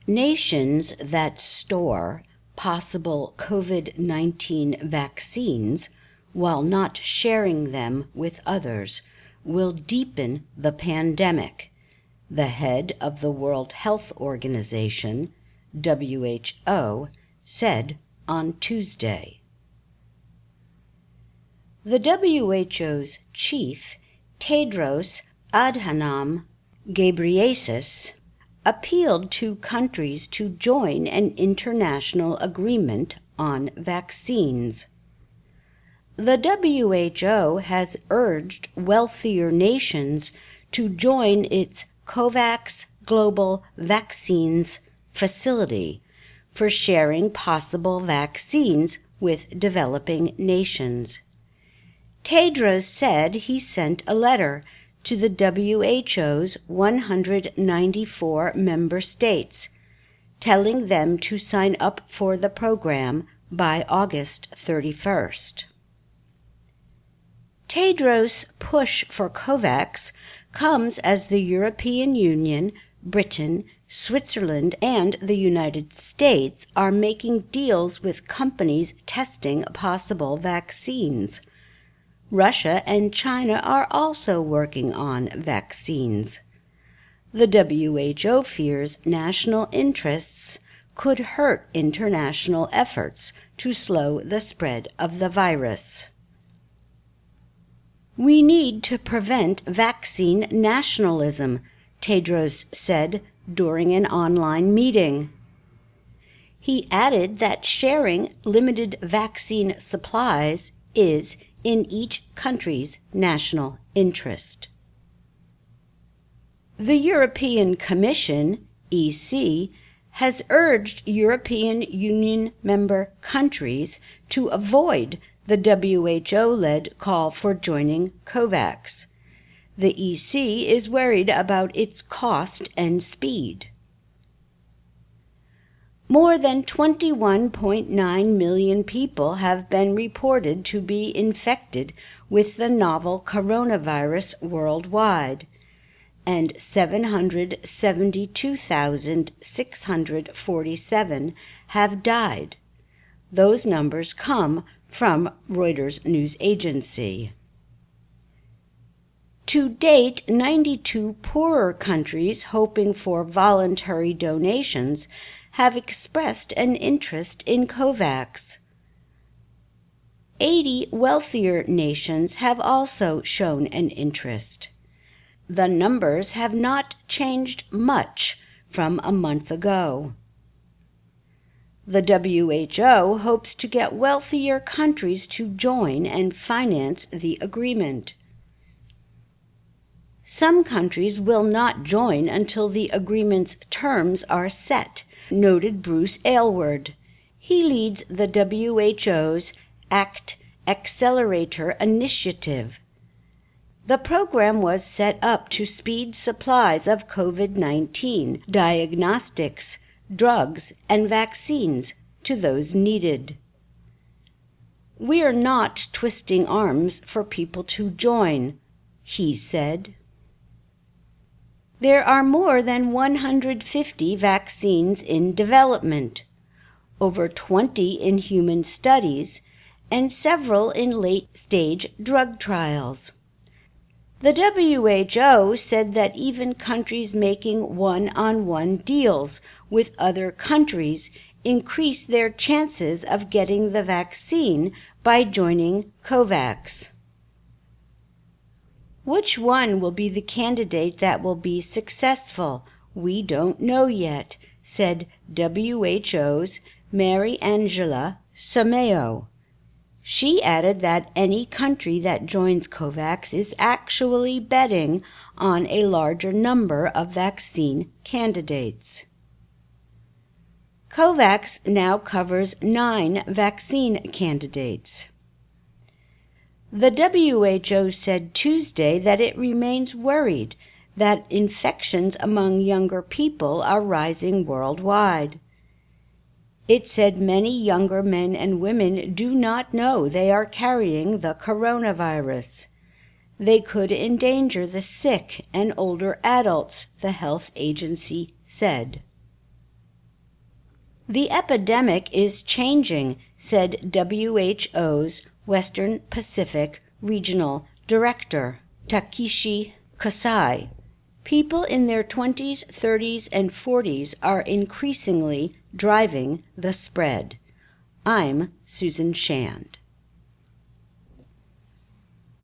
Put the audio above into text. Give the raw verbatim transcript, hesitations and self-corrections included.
Nations that store possible COVID nineteen vaccines while not sharing them with others will deepen the pandemic, the head of the World Health Organization, W H O, said on Tuesday. The W H O's chief, Tedros Adhanom Ghebreyesus, appealed to countries to join an international agreement on vaccines. The W H O has urged wealthier nations to join its COVAX Global Vaccines Facility for sharing possible vaccines with developing nations. Tedros said he sent a letter to the W H O's one hundred ninety-four member states, telling them to sign up for the program by August thirty-first. Tedros' push for COVAX comes as the European Union, Britain, Switzerland, and the United States are making deals with companies testing possible vaccines. Russia and China are also working on vaccines. The W H O fears national interests could hurt international efforts to slow the spread of the virus. We need to prevent vaccine nationalism, Tedros said during an online meeting. He added that sharing limited vaccine supplies is in each country's national interest. The European Commission, E C, has urged European Union member countries to avoid the W H O-led call for joining COVAX. The E C is worried about its cost and speed. More than twenty-one point nine million people have been reported to be infected with the novel coronavirus worldwide, and seven hundred seventy-two thousand six hundred forty-seven have died. Those numbers come from Reuters news agency. To date, ninety-two poorer countries hoping for voluntary donations have expressed an interest in COVAX. eighty wealthier nations have also shown an interest. The numbers have not changed much from a month ago. The W H O hopes to get wealthier countries to join and finance the agreement. Some countries will not join until the agreement's terms are set, noted Bruce Aylward. He leads the W H O's ACT Accelerator initiative. The program was set up to speed supplies of COVID nineteen diagnostics, drugs, and vaccines to those needed. We are not twisting arms for people to join, he said. There are more than one hundred fifty vaccines in development, over twenty in human studies, and several in late-stage drug trials. The W H O said that even countries making one-on-one deals with other countries increase their chances of getting the vaccine by joining COVAX. Which one will be the candidate that will be successful? We don't know yet, said W H O's Mariangela Simao. She added that any country that joins COVAX is actually betting on a larger number of vaccine candidates. COVAX now covers nine vaccine candidates. The W H O said Tuesday that it remains worried that infections among younger people are rising worldwide. It said many younger men and women do not know they are carrying the coronavirus. They could endanger the sick and older adults, the health agency said. The epidemic is changing, said W H O's Western Pacific Regional Director, Takeshi Kasai. People in their twenties, thirties, and forties are increasingly driving the spread. I'm Susan Shand.